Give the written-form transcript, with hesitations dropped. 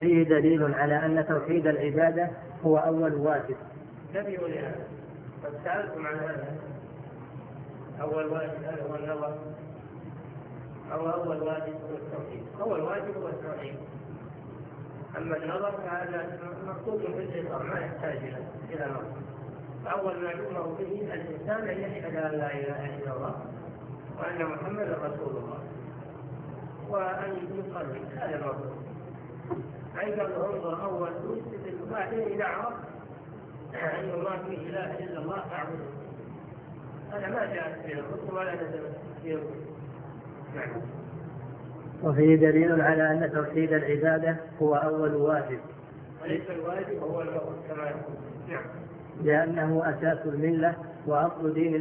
فيه دليل على أن توحيد العبادة هو أول واجب. لم يقل هذا، قد سألتم عن هذا. أول واجب هذا هو النظر، أو أول واجب هو التوحيد. أول واجب هو التوحيد، أما النظر فهذا مكتوب في الإطار ما يحتاج إلى نظر. فأول ما يؤمر به الإنسان أن يشهد أن لا إله إلا الله وأن محمدا رسول الله وأن يصلي. هذا المطلوب. أيضا انظر أول مسجد بعدين إذا عرف أن الله في إله إلا الله تعبده. هذا ما جاء في الرسل ولا نزل في الرسل. نعم. وفيه دليل على أن توحيد العبادة هو أول واجب، وليس الواجب هو الأول كما يقول. نعم. لأنه أساس الملة وأصل دين